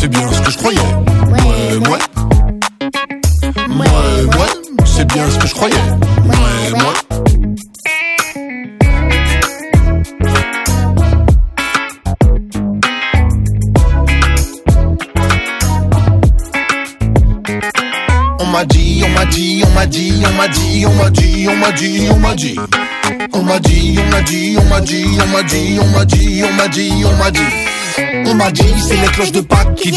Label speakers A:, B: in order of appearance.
A: c'est bien ce que je croyais. Ouais, c'est bien ce que je croyais. Ouais. On m'a dit, c'est les cloches de Pâques qui